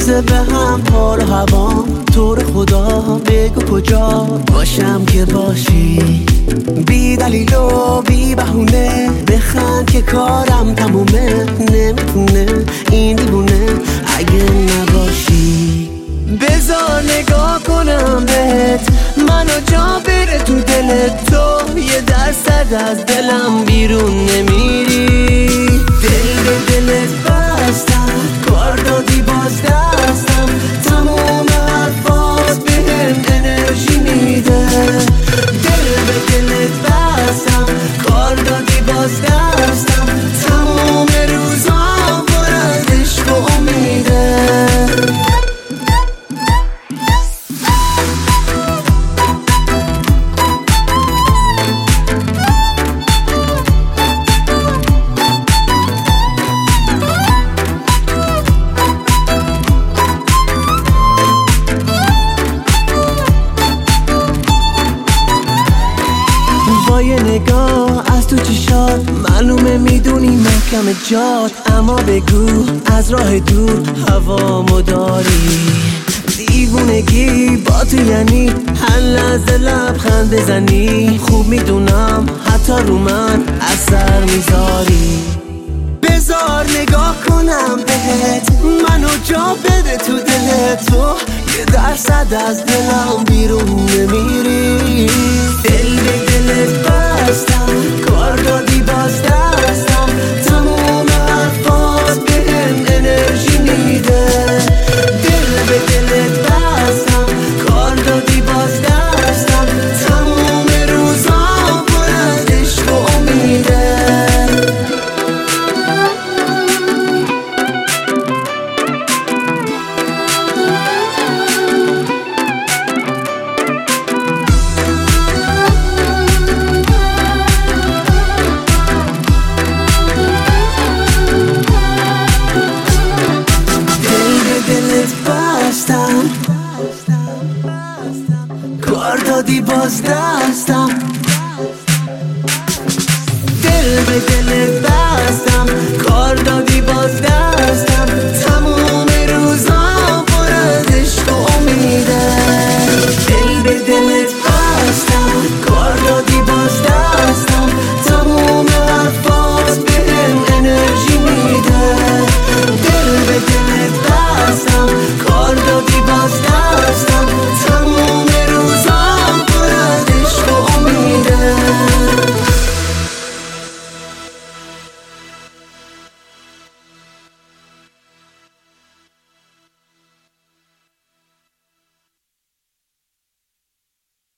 میرسه به هم حال و هوام. تو رو خدا بگو کجا باشم که باشی، بی دلیل و بی بهونه بخند که کارم تمومه. نمیتونه این دیوونه اگه نباشی. بذار نگاه کنم بهت، منو جا بره تو دلت. تو یه درصد از دلم بیرون نمیری. دل به دلت بستم، کار دادی باز دستم. تموم حرفات بهم انرژی میده. دل به دلت بستم، کار دادی باز دستم. تموم روزام پر از عشق و امیده. با یه نگاه از تو چشات معلومه میدونی محکم جات. اما بگو از راه دور هوامو داری. دیوونگی با تو یعنی هر لحظه لبخند بزنی. خوب میدونم حتی رو من اثر میذاری. بذار نگاه کنم بهت، منو جا بده تو دلت. تو یه درصد از دلم بیرون نمیری. دل به دلت بستم، کار دادی باز دستم. تموم حرفات بهم انرژی میده. دل به دلت بستم، کار دادی باز دستم. تموم روزام پر از عشق و امیده. کار دادی باز